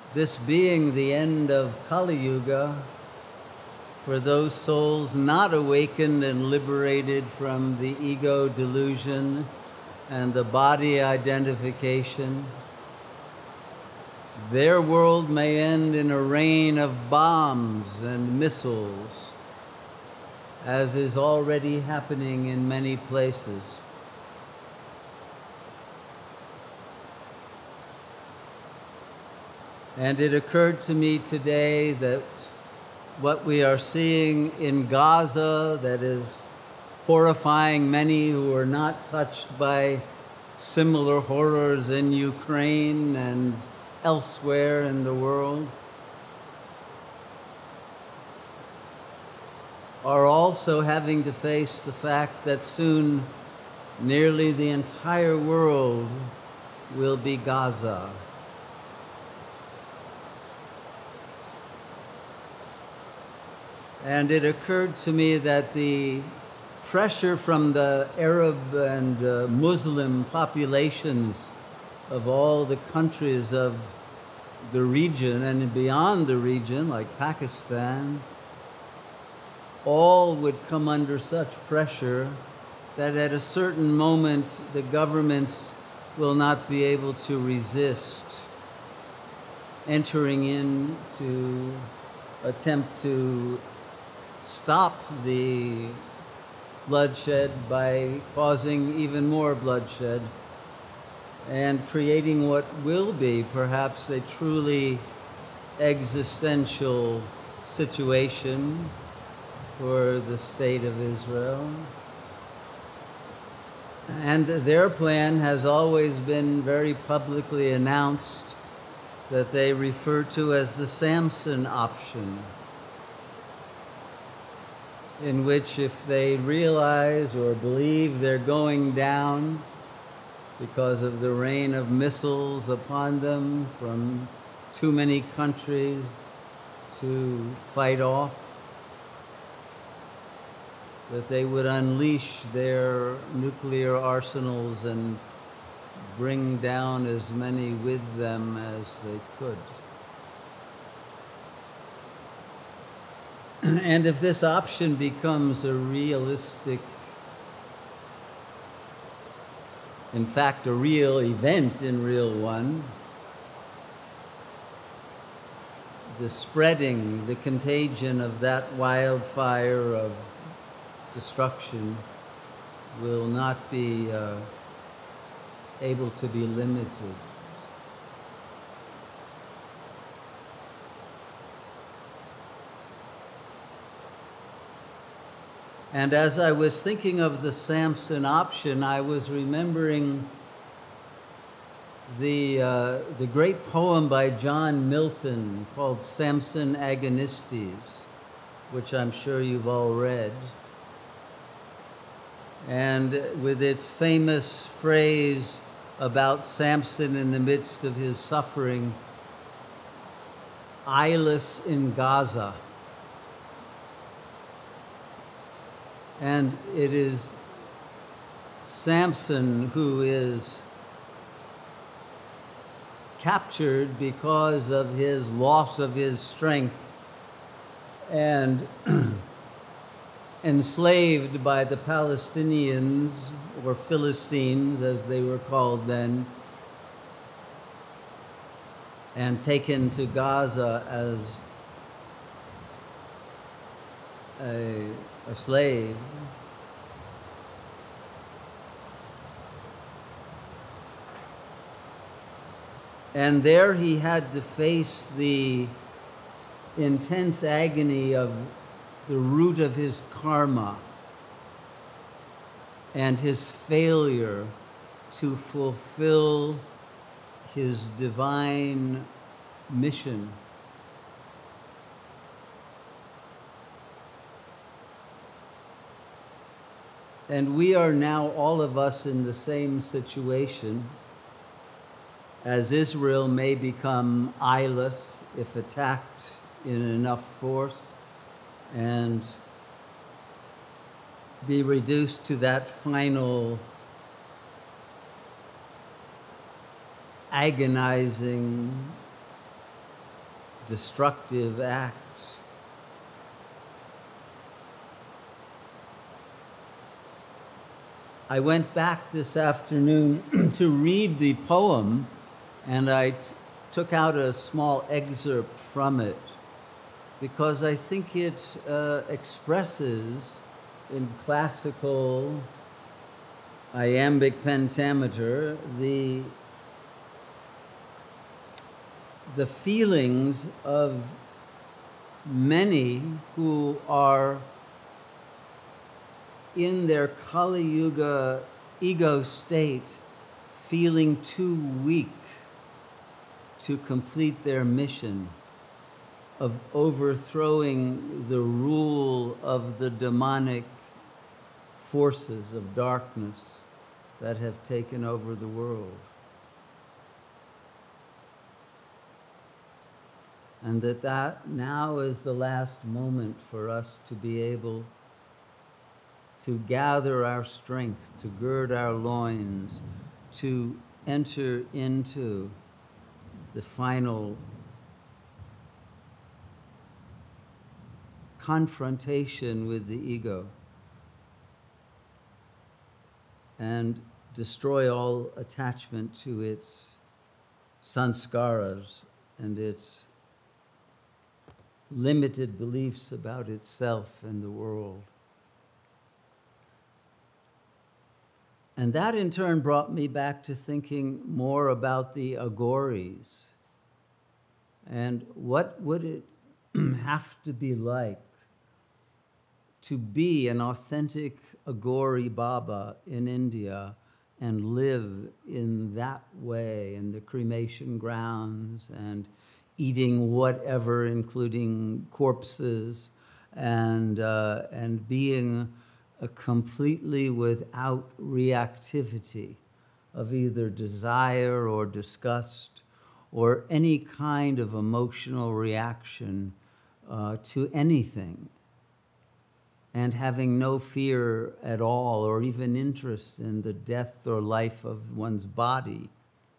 This being the end of Kali Yuga, for those souls not awakened and liberated from the ego delusion and the body identification, their world may end in a rain of bombs and missiles, as is already happening in many places. And it occurred to me today that what we are seeing in Gaza, that is horrifying many who are not touched by similar horrors in Ukraine and elsewhere in the world, are also having to face the fact that soon nearly the entire world will be Gaza. And it occurred to me that the pressure from the Arab and Muslim populations of all the countries of the region and beyond the region, like Pakistan, all would come under such pressure that at a certain moment the governments will not be able to resist entering in to attempt to stop the bloodshed by causing even more bloodshed and creating what will be perhaps a truly existential situation for the state of Israel. And their plan has always been very publicly announced that they refer to as the Samson option, in which if they realize or believe they're going down because of the rain of missiles upon them from too many countries to fight off, that they would unleash their nuclear arsenals and bring down as many with them as they could. And if this option becomes a realistic, in fact, a real event in real one, the spreading, the contagion of that wildfire of destruction will not be able to be limited. And as I was thinking of the Samson option, I was remembering the great poem by John Milton called Samson Agonistes, which I'm sure you've all read. And with its famous phrase about Samson in the midst of his suffering, eyeless in Gaza. And it is Samson who is captured because of his loss of his strength and enslaved by the Palestinians, or Philistines as they were called then, and taken to Gaza as a slave. And there he had to face the intense agony of the root of his karma and his failure to fulfill his divine mission. And we are now, all of us, in the same situation, as Israel may become eyeless if attacked in enough force and be reduced to that final agonizing destructive act. I went back this afternoon to read the poem, and I took out a small excerpt from it because I think it expresses in classical iambic pentameter the feelings of many who are in their Kali Yuga ego state, feeling too weak to complete their mission of overthrowing the rule of the demonic forces of darkness that have taken over the world. And that now is the last moment for us to be able to gather our strength, to gird our loins, to enter into the final confrontation with the ego and destroy all attachment to its sanskaras and its limited beliefs about itself and the world. And that in turn brought me back to thinking more about the Aghoris and what would it have to be like to be an authentic Aghori Baba in India and live in that way in the cremation grounds and eating whatever, including corpses, and being completely without reactivity of either desire or disgust or any kind of emotional reaction to anything, and having no fear at all or even interest in the death or life of one's body.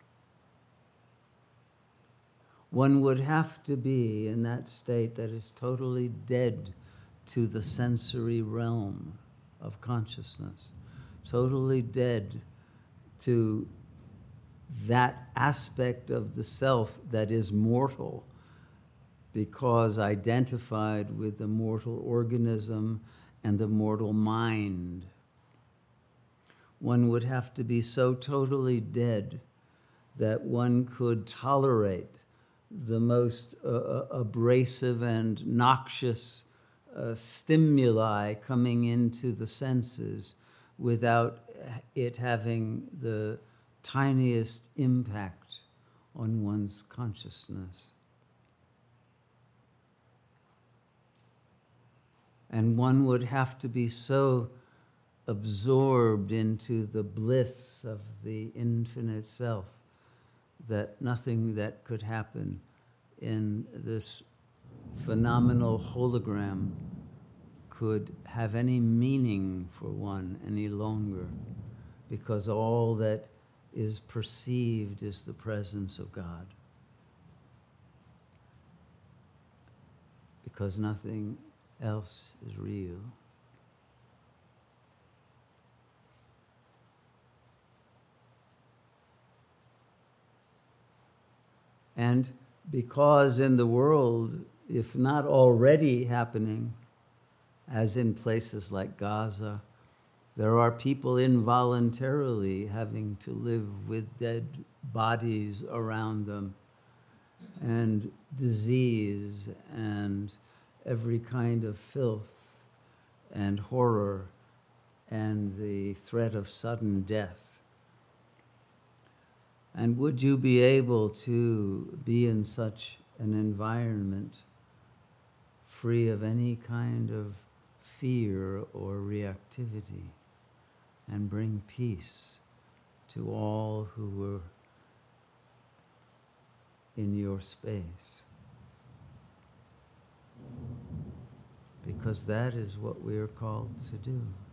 One would have to be in that state that is totally dead to the sensory realm of consciousness, totally dead to that aspect of the self that is mortal because identified with the mortal organism and the mortal mind. One would have to be so totally dead that one could tolerate the most abrasive and noxious stimuli coming into the senses without it having the tiniest impact on one's consciousness. And one would have to be so absorbed into the bliss of the infinite self that nothing that could happen in this phenomenal hologram could have any meaning for one any longer, because all that is perceived is the presence of God. Because nothing else is real. And because in the world, if not already happening, as in places like Gaza, there are people involuntarily having to live with dead bodies around them, and disease, and every kind of filth, and horror, and the threat of sudden death. And would you be able to be in such an environment free of any kind of fear or reactivity and bring peace to all who were in your space? Because that is what we are called to do.